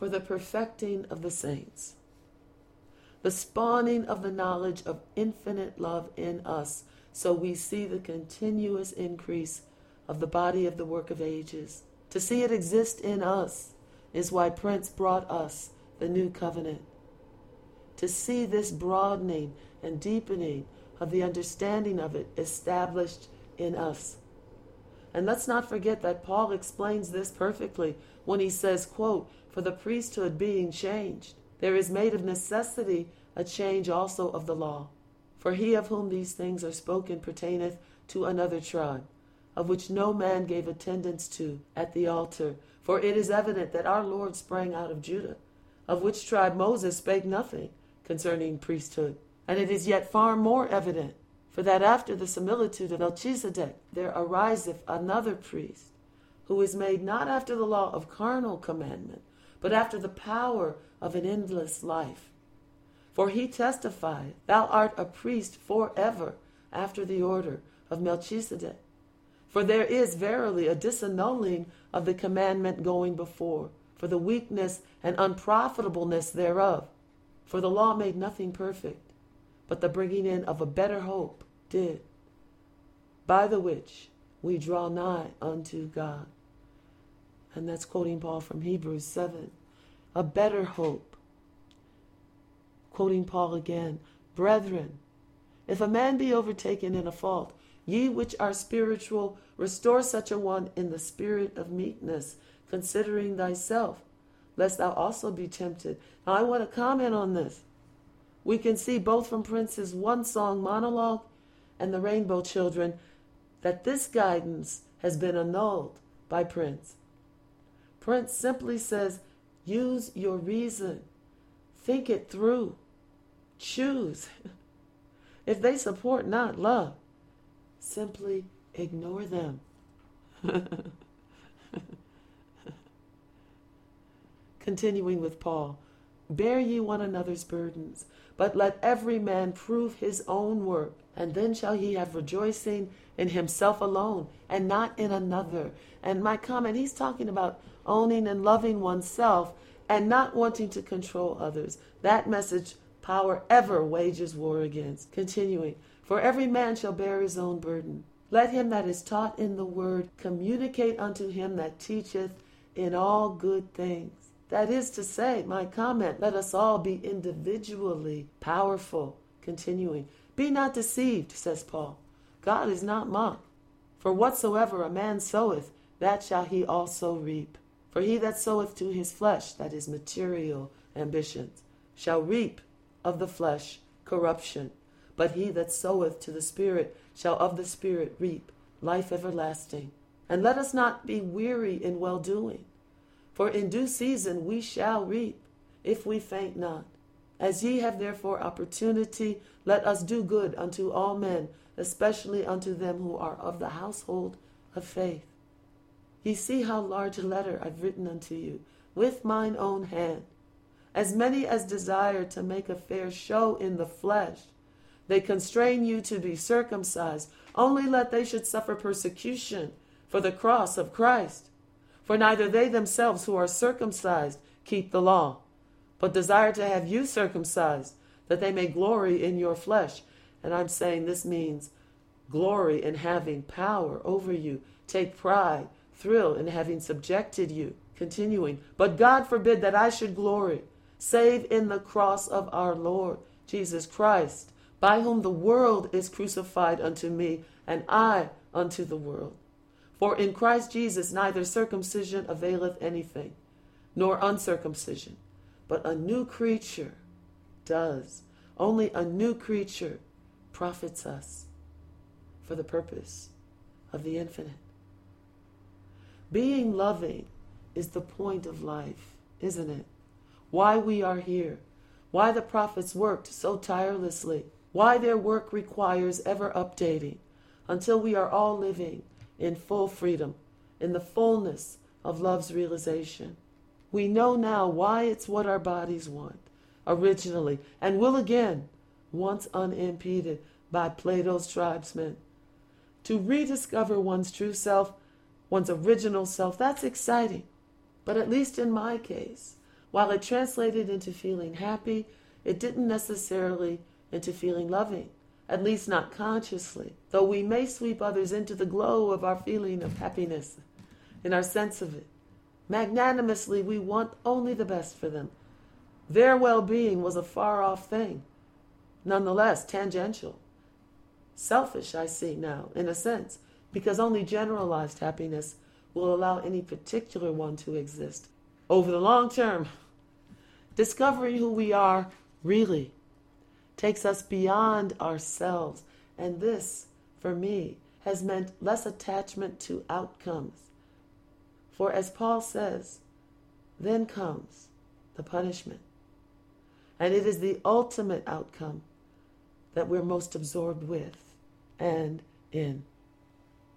for the perfecting of the saints, the spawning of the knowledge of infinite love in us, so we see the continuous increase of the body of the work of ages. To see it exist in us is why Prince brought us the new covenant. To see this broadening and deepening of the understanding of it established in us. And let's not forget that Paul explains this perfectly when he says, quote, for the priesthood being changed, there is made of necessity a change also of the law. For he of whom these things are spoken pertaineth to another tribe, of which no man gave attendance to at the altar. For it is evident that our Lord sprang out of Judah, of which tribe Moses spake nothing concerning priesthood. And it is yet far more evident, for that after the similitude of Melchizedek there ariseth another priest, who is made not after the law of carnal commandment, but after the power of an endless life. For he testified, thou art a priest forever after the order of Melchizedek. For there is verily a disannulling of the commandment going before, for the weakness and unprofitableness thereof. For the law made nothing perfect, but the bringing in of a better hope did, by the which we draw nigh unto God. And that's quoting Paul from Hebrews 7. A better hope. Quoting Paul again, brethren, if a man be overtaken in a fault, ye which are spiritual, restore such a one in the spirit of meekness, considering thyself, lest thou also be tempted. Now I want to comment on this. We can see both from Prince's one song monologue and the Rainbow Children that this guidance has been annulled by Prince. Prince simply says, use your reason. Think it through. Choose. If they support not love, simply ignore them. Continuing with Paul, bear ye one another's burdens, but let every man prove his own work, and then shall he have rejoicing in himself alone, and not in another. And my comment, he's talking about owning and loving oneself, and not wanting to control others. That message power ever wages war against. Continuing, for every man shall bear his own burden. Let him that is taught in the word communicate unto him that teacheth in all good things. That is to say, my comment, let us all be individually powerful. Continuing, be not deceived, says Paul. God is not mocked. For whatsoever a man soweth, that shall he also reap. For he that soweth to his flesh, that is material ambitions, shall reap of the flesh corruption. But he that soweth to the Spirit shall of the Spirit reap life everlasting. And let us not be weary in well-doing, for in due season we shall reap, if we faint not. As ye have therefore opportunity, let us do good unto all men, especially unto them who are of the household of faith. Ye see how large a letter I've written unto you, with mine own hand. As many as desire to make a fair show in the flesh, they constrain you to be circumcised, only let they should suffer persecution for the cross of Christ. For neither they themselves who are circumcised keep the law, but desire to have you circumcised, that they may glory in your flesh. And I'm saying this means glory in having power over you, take pride, thrill in having subjected you. Continuing, but God forbid that I should glory, save in the cross of our Lord Jesus Christ, by whom the world is crucified unto me, and I unto the world. For in Christ Jesus neither circumcision availeth anything, nor uncircumcision, but a new creature does. Only a new creature profits us for the purpose of the infinite. Being loving is the point of life, isn't it? Why we are here, why the prophets worked so tirelessly, why their work requires ever updating, until we are all living in full freedom, in the fullness of love's realization. We know now why it's what our bodies want, originally, and will again, once unimpeded by Plato's tribesmen. To rediscover one's true self, one's original self, that's exciting. But at least in my case, While it translated into feeling happy, it didn't necessarily into feeling loving, at least not consciously, though we may sweep others into the glow of our feeling of happiness in our sense of it. Magnanimously, we want only the best for them. Their well-being was a far-off thing, nonetheless tangential. Selfish, I see now, in a sense, because only generalized happiness will allow any particular one to exist. Over the long term, discovering who we are really takes us beyond ourselves, and this, for me, has meant less attachment to outcomes. For as Paul says, then comes the punishment. And it is the ultimate outcome that we're most absorbed with and in.